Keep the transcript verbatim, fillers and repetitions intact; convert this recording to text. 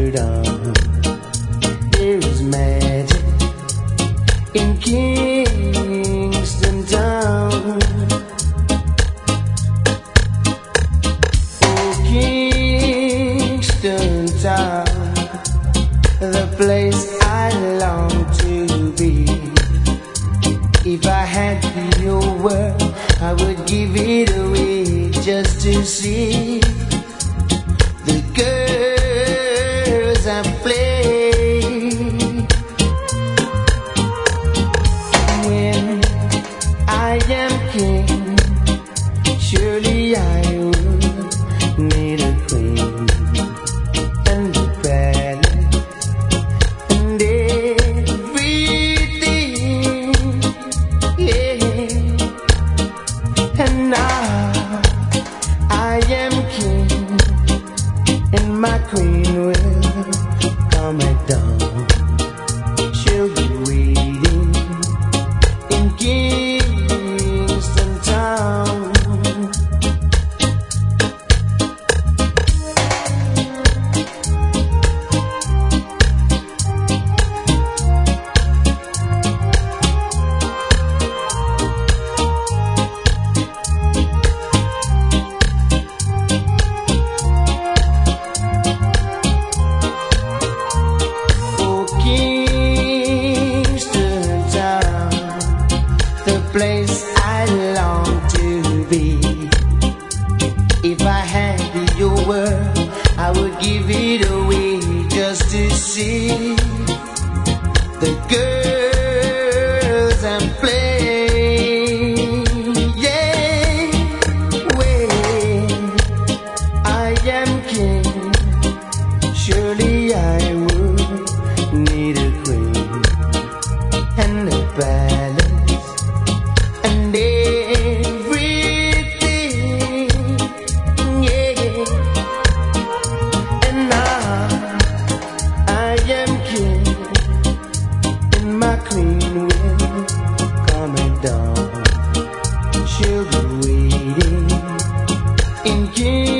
word on. There is magic in Kingston town. Oh, Kingston town, the place I long to be. If I had your word, I would give it away just to see the girls I play. When I am king, surely I would need a queen and a palace and everything, yeah. And now I am king, and my queen will come at dawn. She'll be waiting in Kingston town. Place I long to be. If I had your word, I would give it away just to see the girls I play. Yeah, when I am king, surely I would need a queen and a palace. My queen will come at dawn. She'll be waiting in Kingston.